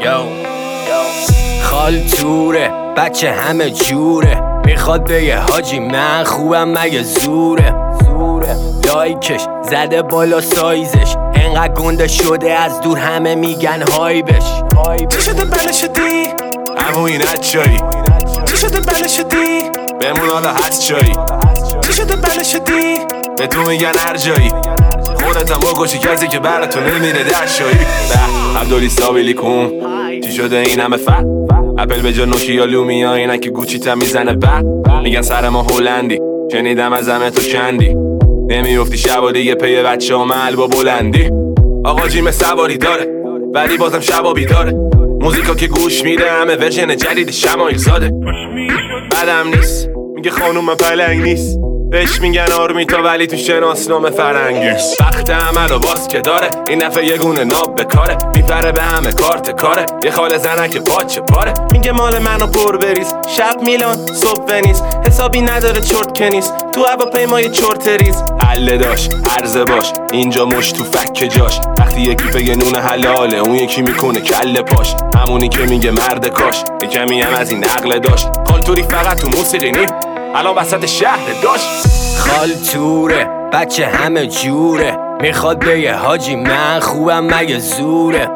خالتوره بچه همه جوره، میخواد بگه حاجی من خوبم مگه زوره. لایکش زده بالا سایزش، انقدر گنده شده از دور همه میگن های بش. چی شده بله شدی؟ امو این چایی؟ چی شده بله شدی؟ بمون حالا هست چایی؟ چی شده بله شدی؟ به تو میگن هر جایی، خودت هم بگوشی کسی که براتون نمیره در شایی. به عبدالی سابیلی کن چی شده این همه فت؟ اپل به جا نوکیا لومیا اینن که گوچی تا میزنه بعد میگن سر ما هلندی، شنیدم از همه تو کندی، نمیفتی شب و دیگه پی بچه ها محل با بلندی. آقا جیم سواری داره ولی بازم شبا بیداره، موزیکا که گوش میده همه ورژن جدید شمایل زاده. بدم نیست میگه خانوم پلنگ نیست، بهش میگن آرمیتا ولی تو شناسنامه فرنگی. وقت عمل و باز که داره این دفعه یه گونه ناب بکاره، میپره به همه کارت کاره، یه خاله زنک پاچه پاره. میگه مال منو پر بریز، شب میلان صبح ونیز، حسابی نداره چرت کنیست تو هواپیمای چرت ریز. حله داش عرضه باش اینجا مش تو فک جاش، وقتی یکی بگه نون حلاله اون یکی میکنه کله پاش، همونی که میگه مرد کاش یه کمی هم از این عقل داشت. خالتوری فقط تو موسیقی نی الان وسط شهر داشت. خالتوره بچه همه جوره، میخواد بگه حاجی من خوبم مگه زوره.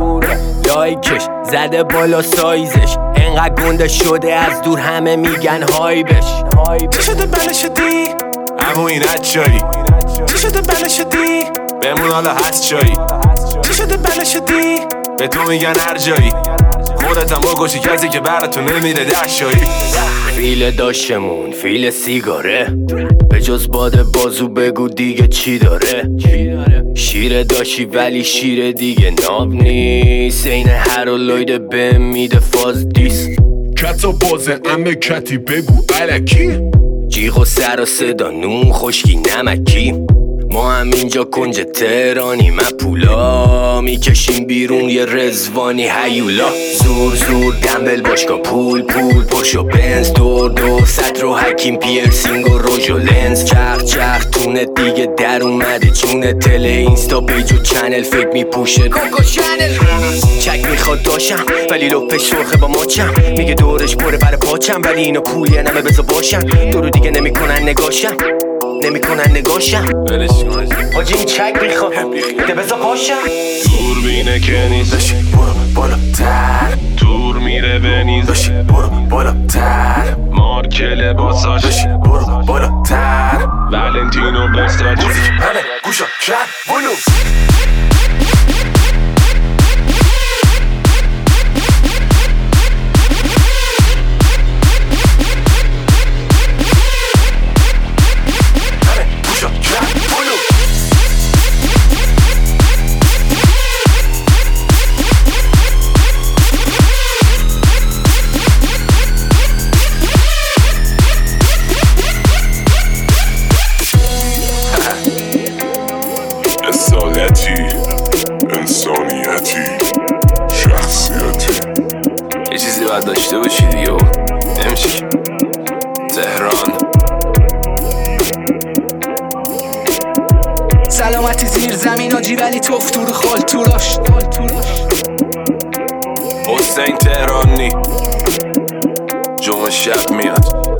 لایکش زده بالا سایزش، انقدر گنده شده از دور همه میگن های بش. چی شده بله شدی؟ امو این چایی؟ چی شده بله شدی؟ بمون حالا هست چایی؟ چی شده بله شدی؟ به تو میگن هر جایی، خودت هم بگوشی کسی که براتون نمیره در شایی. فیل داشتمون فیل سیگاره، به جز باد بازو بگو دیگه چی داره. شیر داشتی ولی شیر دیگه ناب نیست، این هر و لایده به میده فاز دیست. کتا بازه امه کتی بگو علکی، جیغ و سر و صدا نون خشکی نمکی. ما هم اینجا کنج تهرانی من پولا، میکشیم بیرون یه رزوانی هیولا. زور زور دنبل باشگاه پول پشت و بنز، دور سطر و حکیم پیرسینگ و روژ و لنز. چرخ تونه دیگه در اومده جونه، تله اینستا پیج و چنل فکر میپوشه کوکو چنل. چک میخواد داشم ولی لپش سرخه با ماچم، میگه دورش پره بر پاچم ولی اینو پولی نمه بزا باشم. دورو دیگه نمیکنن نگاشم حاجی این چک میخواد ده بزا پاشم. دور بینه که نیست برو بالاتر، دور میره بنیز برو بالاتر، مارک لباساش برو بالاتر، ولنتینو بستاج همه گوشا شهر بلو. انسانیتی شخصیتی یه چیزی باید داشته باشی دیگه نمیشه. تهران سلامتی زیر زمین آجی ولی تفتور خالتوراش. حسین تهرانی جمعه شب میاد.